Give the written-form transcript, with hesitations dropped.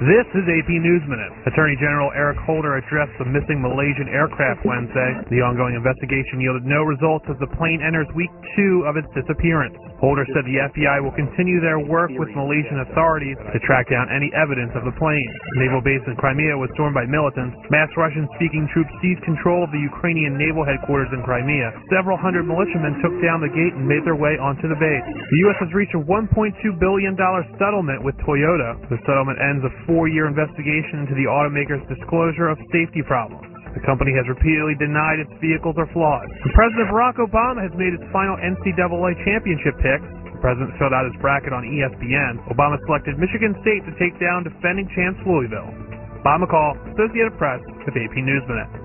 This is AP News Minute. Attorney General Eric Holder addressed the missing Malaysian aircraft Wednesday. The ongoing investigation yielded no results as the plane enters week 2 of its disappearance. Holder said the FBI will continue their work with Malaysian authorities to track down any evidence of the plane. The naval base in Crimea was stormed by militants. Masked Russian-speaking troops seized control of the Ukrainian naval headquarters in Crimea. Several hundred militiamen took down the gate and made their way onto the base. The U.S. has reached a $1.2 billion settlement with Toyota. The settlement ends a 4-year investigation into the automaker's disclosure of safety problems. The company has repeatedly denied its vehicles are flawed. And President Barack Obama has made his final NCAA championship pick. The president filled out his bracket on ESPN. Obama selected Michigan State to take down defending champs Louisville. Bob McCall, Associated Press, with AP News Minute.